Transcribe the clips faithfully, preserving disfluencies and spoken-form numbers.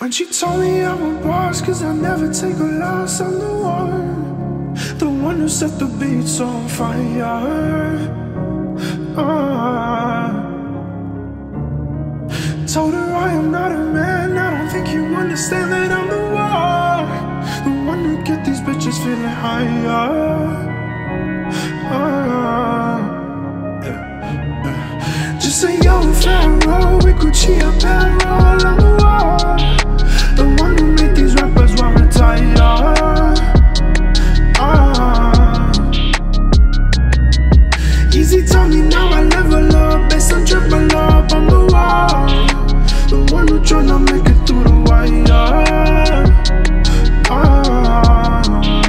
When she told me I'm a boss, cause I never take a loss, I'm the one, the one who set the beats on fire. uh, Told her I am not a man, I don't think you understand that I'm the one, the one who get these bitches feeling higher. uh, Just a young pharaoh with Gucci apparel, I'm the one, the one who make these rappers want to retire. uh, Easy told me now I level up, based on triple up, I'm the one, the one who tryna make it through the wire. uh,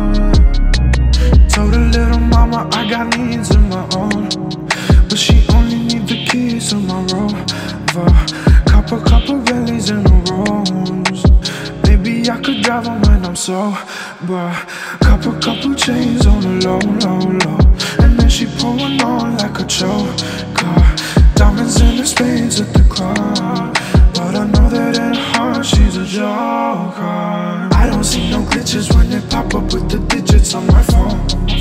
Told her little mama I got needs of my own, but she only need the keys to my Rover. Couple, couple Bentleys in a Rolls. Maybe I could drive them when I'm sober. Couple, couple chains on the low, low, low. And then she pour one on like a choker. Diamonds in the spades at the club, but I know that in her heart she's a joker. I don't see no glitches when they pop up with the digits on my phone.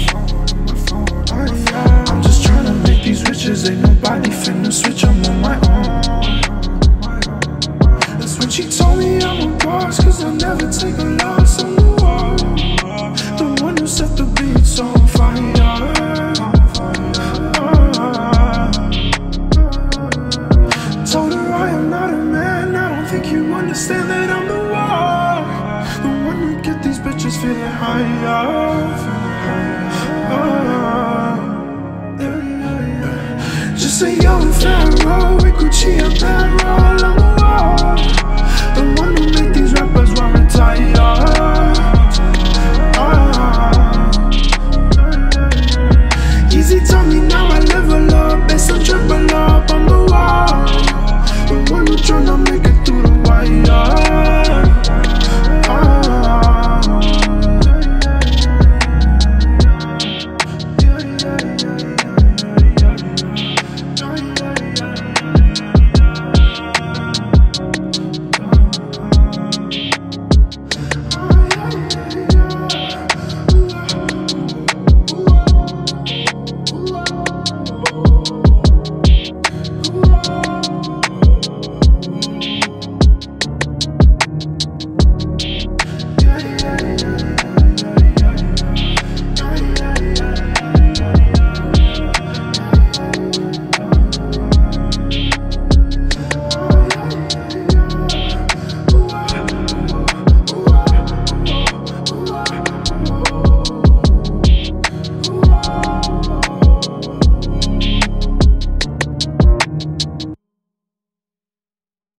I'm just tryna make these riches, ain't nobody finna switch, I'm on my own. That's when she told me I'm a boss, cause I never take a loss, I'm the one, the one who set the beats on fire. uh, Told her I am not a man, I don't think you understand that I'm the one, the one who get these bitches feeling higher. uh, Just a young pharaoh with Gucci apparel, I'm the